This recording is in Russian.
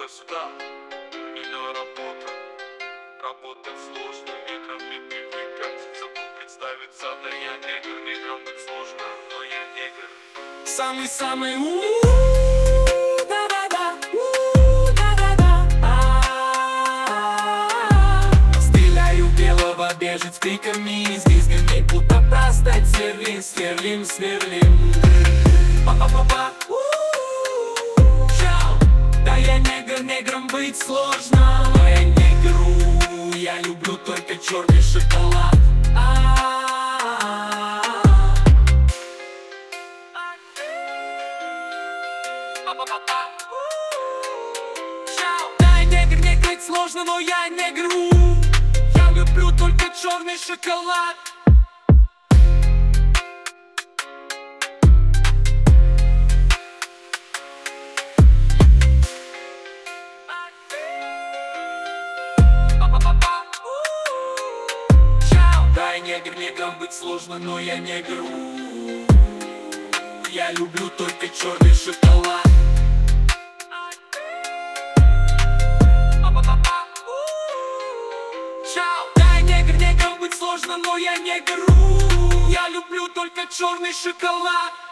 туда-сюда. Меня работа, работать сложно, неграми привыкать. Забыл представиться, да я негр, неграм быть сложно, но я негр. Самый-самый да-да-да, да-да-да. Стреляю белого, бежит с криками и с визгами, будто простать сверлим. Па-па-па-па. Да я негр, негром быть сложно, но я негру, я люблю только черный шоколад. Да я негр, негр быть сложно, но я негру, я люблю только черный шоколад. Да я негр, негром быть сложно, но я негру, я люблю только черный шоколад. Да я негр, негром быть сложно, но я негру, я люблю только черный шоколад.